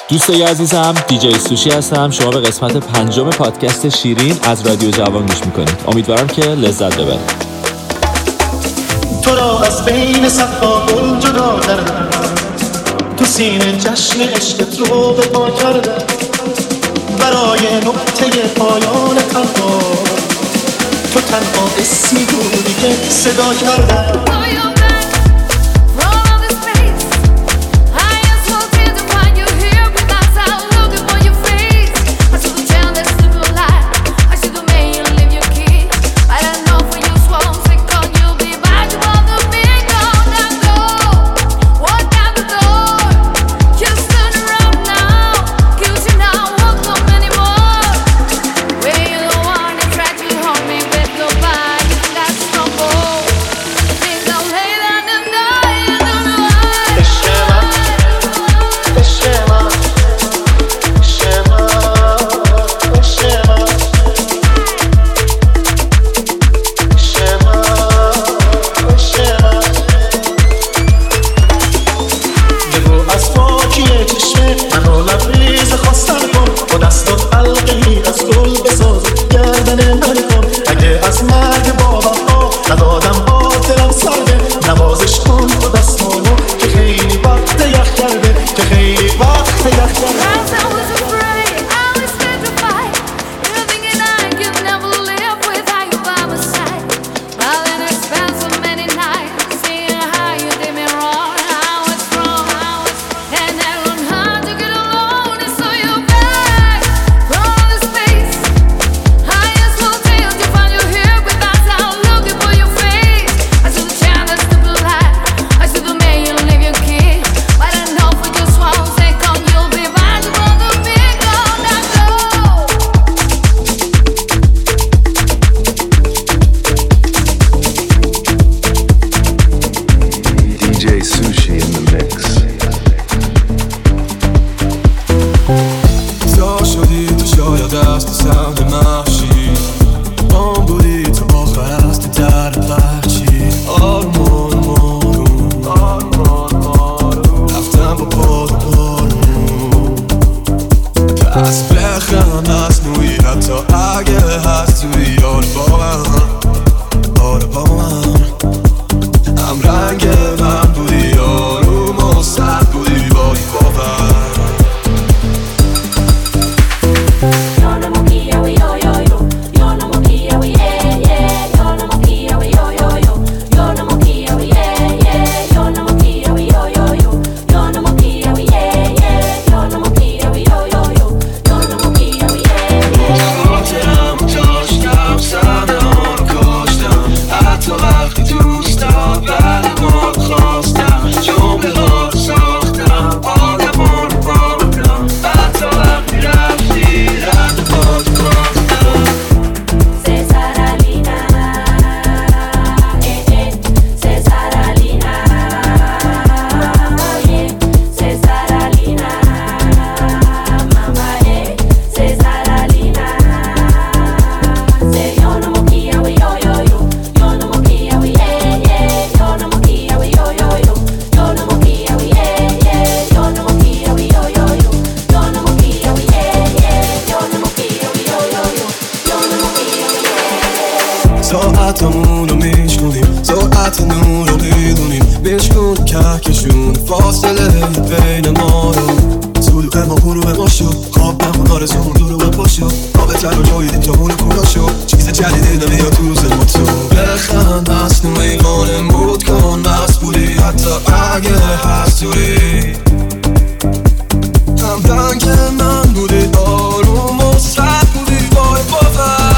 دوستای عزیزم، دیجی سوشی هستم. شما به قسمت 5 پادکست شیرین از رادیو جوان گوش میکنید. امیدوارم که لذت ببرید. تو را از بین صفا گل جدا کردم، تو سینه جشن عشقت رو به پا کردم، برای نقطه پایان قلبا تو تنها اسمی بودی که صدا کردم. ساعتمون رو میشکنیم، ساعت نور رو میدونیم، بشکن کهکشون فاصله بین ما رو. طلوع ما غروب ما شد، خواب نمون آرزومون دروغ ما شد، رابطه رو جاییدیم تا اون کولا شد، چیز جدیدی نمیاد تو ذهن تو. بخند مصنوعی وانمود کن مست بودی حتی اگه هستوری، هم رنگ من بودی آروم و سرد بودی بای باور.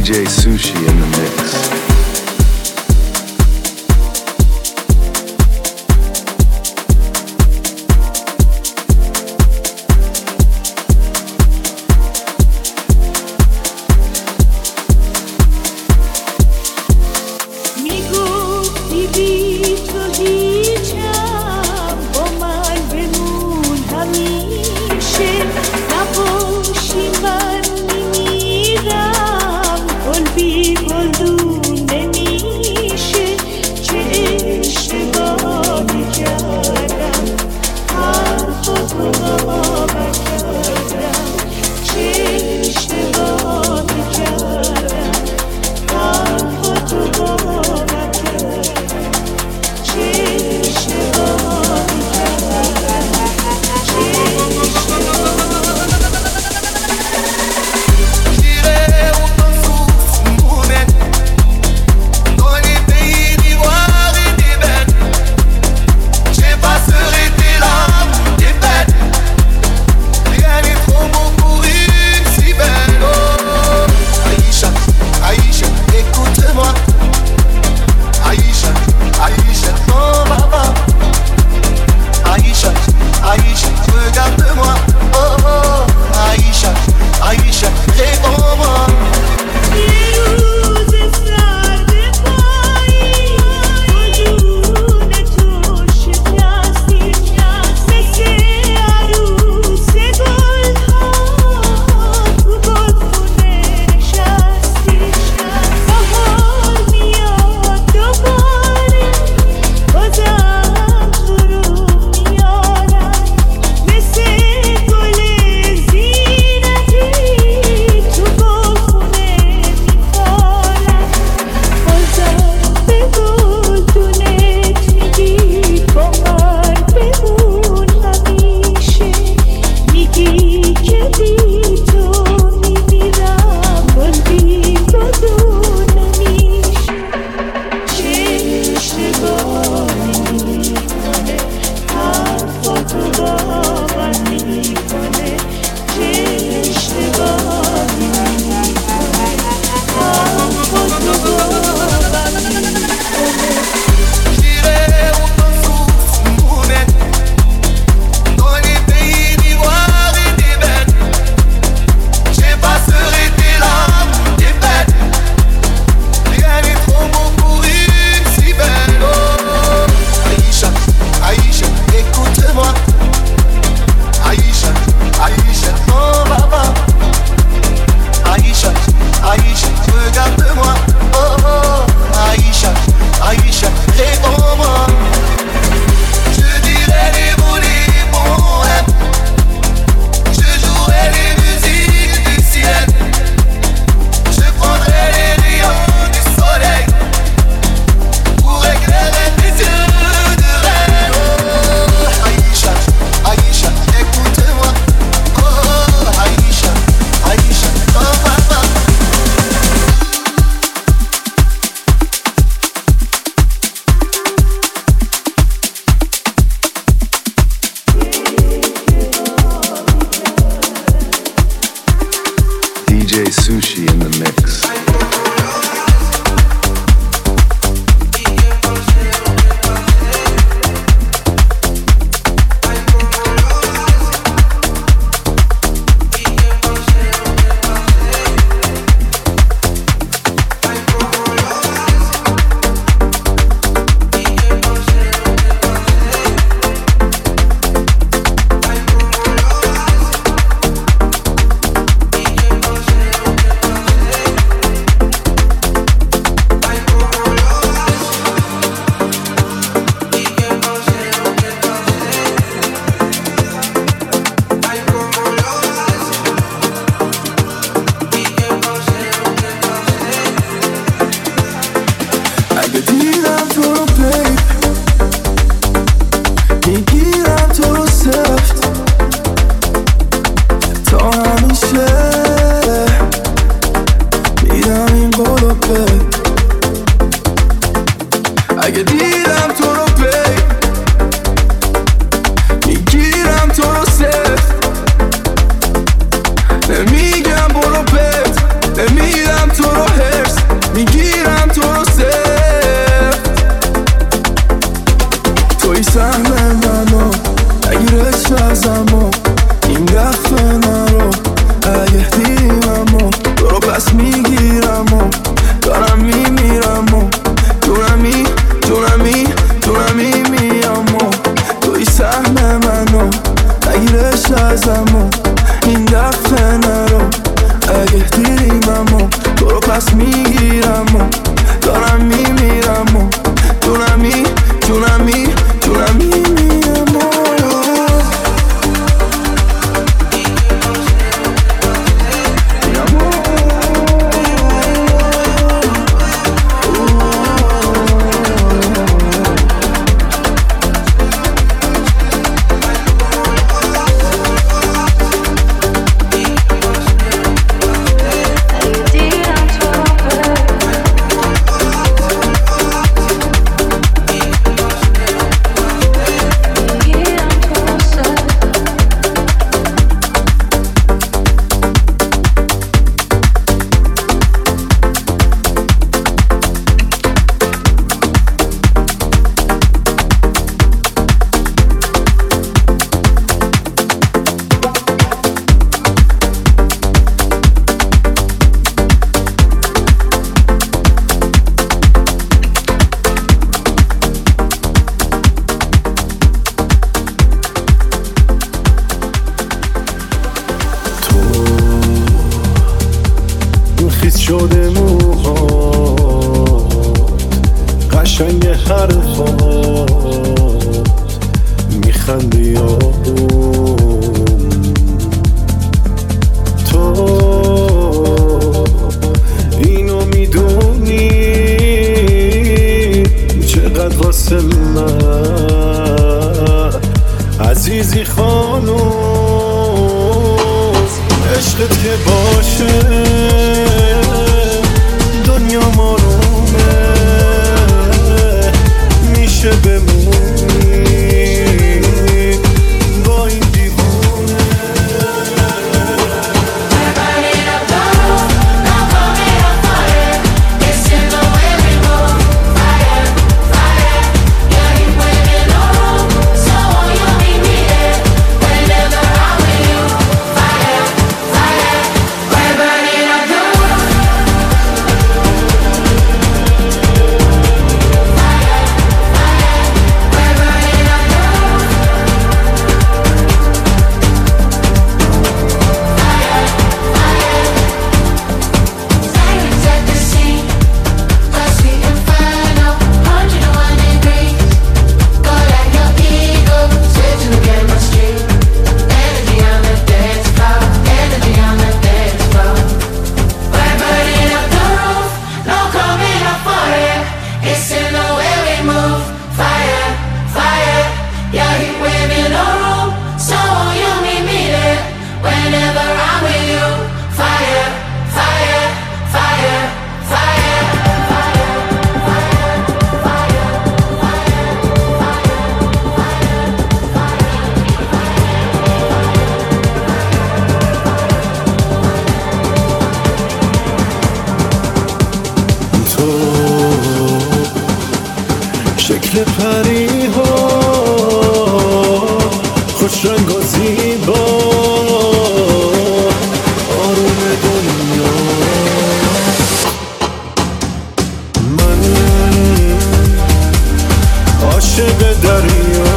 DJ Sushi in the mix. DJ Sushi in the mix. نفس میگیرم و دارم میمیرم و جونمی میمیرم و شده موهات قشنگ حرفات میخندی یادم تو اینو میدونی چقدر واسه من عزیزی خانم عشقت که باشه دنیا مارومه میشه بمونی با این دیوونه شکل پری ها خوش رنگ و زیبا آروم دنیا من عاشق دریا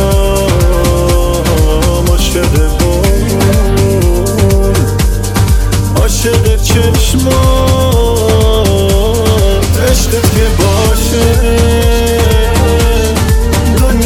عاشق بارون عاشق چشمات عشقت که باشه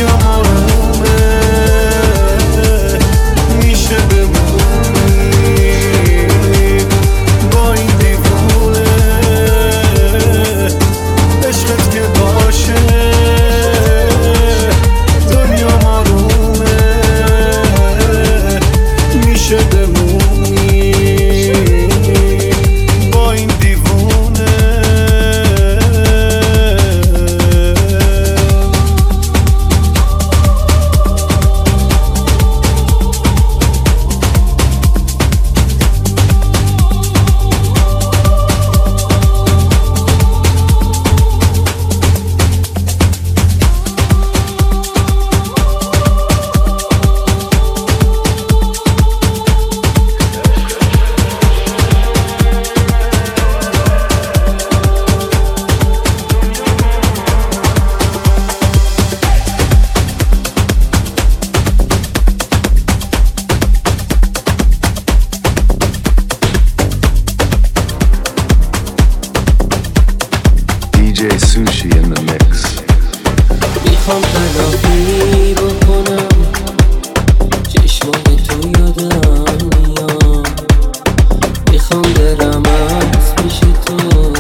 DJ Sushi in the mix. میخوام تلافی بکنم چشمای تو یادم میاد، میخوام برم از پیش تو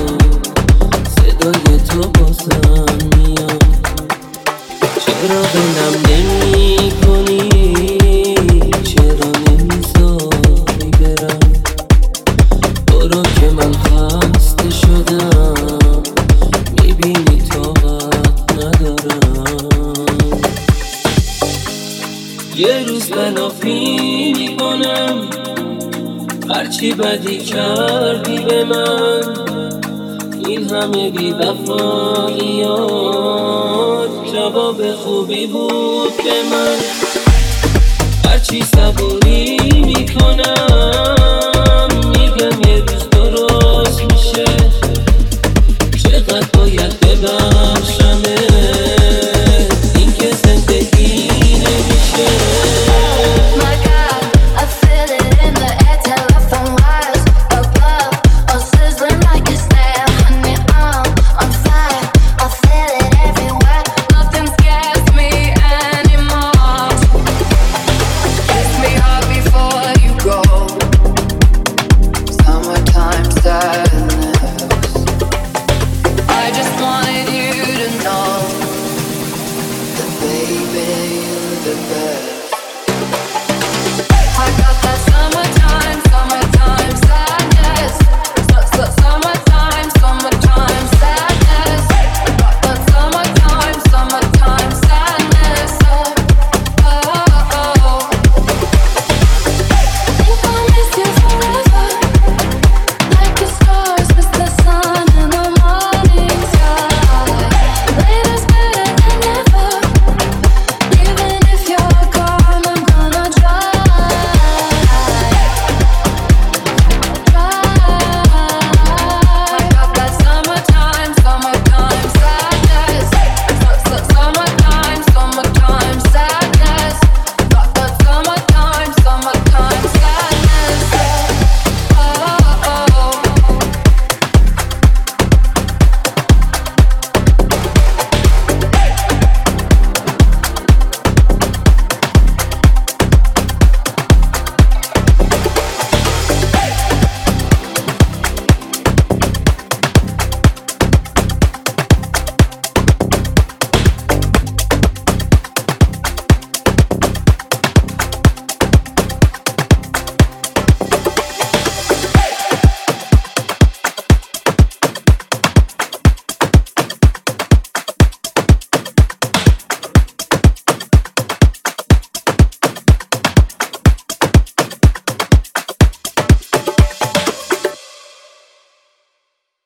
صدای تو بازم میاد. چرا بلم نمی کنی، چرا نمیذاری برم، برو که من خسته شدم، میبینی طاقت ندارم. یه روز تلافی میکنم هرچی بدی کردی به من، این همه بی‌وفاییات جواب خوبی بود به من. هرچی صبوری میکنم